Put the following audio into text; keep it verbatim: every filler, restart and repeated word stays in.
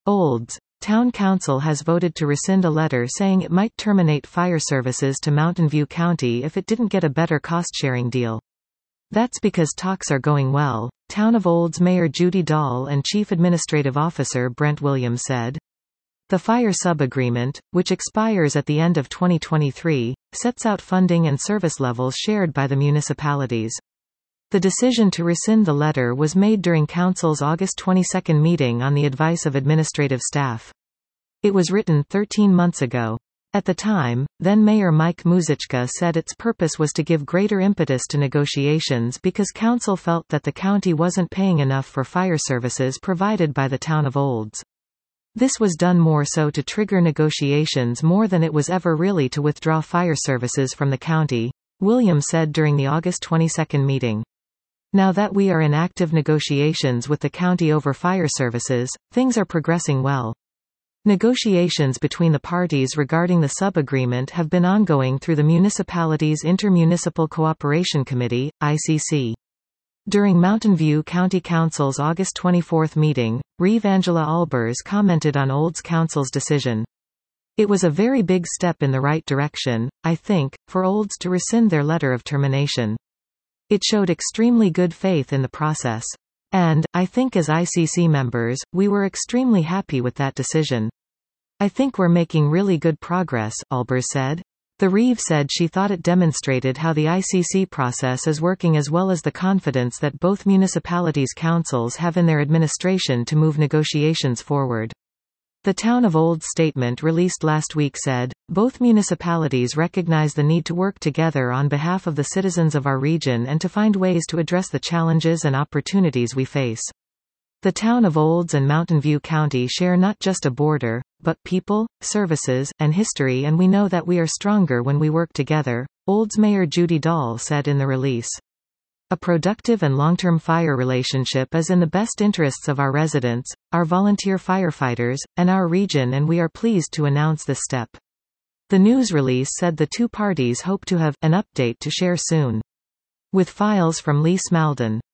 Olds. Town Council has voted to rescind a letter saying it might terminate fire services to Mountain View County if it didn't get a better cost-sharing deal. That's because talks are going well, Town of Olds Mayor Judy Dahl and Chief Administrative Officer Brent Williams said. The fire sub-agreement, which expires at the end of twenty twenty-three, sets out funding and service levels shared by the municipalities. The decision to rescind the letter was made during Council's August twenty-second meeting on the advice of administrative staff. It was written thirteen months ago. At the time, then Mayor Mike Muzychka said its purpose was to give greater impetus to negotiations because Council felt that the county wasn't paying enough for fire services provided by the Town of Olds. This was done more so to trigger negotiations more than it was ever really to withdraw fire services from the county, Williams said during the August twenty-second meeting. Now that we are in active negotiations with the county over fire services, things are progressing well. Negotiations between the parties regarding the sub-agreement have been ongoing through the municipality's Intermunicipal Cooperation Committee, I C C. During Mountain View County Council's August twenty-fourth meeting, Reeve Angela Albers commented on Olds Council's decision. It was a very big step in the right direction, I think, for Olds to rescind their letter of termination. It showed extremely good faith in the process. And, I think as I C C members, we were extremely happy with that decision. I think we're making really good progress, Albers said. The Reeve said she thought it demonstrated how the I C C process is working as well as the confidence that both municipalities' councils have in their administration to move negotiations forward. The Town of Olds statement released last week said, both municipalities recognize the need to work together on behalf of the citizens of our region and to find ways to address the challenges and opportunities we face. The Town of Olds and Mountain View County share not just a border, but people, services, and history, and we know that we are stronger when we work together, Olds Mayor Judy Dahl said in the release. A productive and long-term fire relationship is in the best interests of our residents, our volunteer firefighters, and our region, and we are pleased to announce this step. The news release said the two parties hope to have an update to share soon. With files from Lee Smalden.